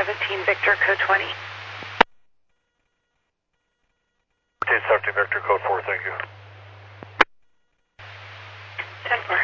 17 Victor, code 20. 17 Victor, code 4, thank you. 10-4.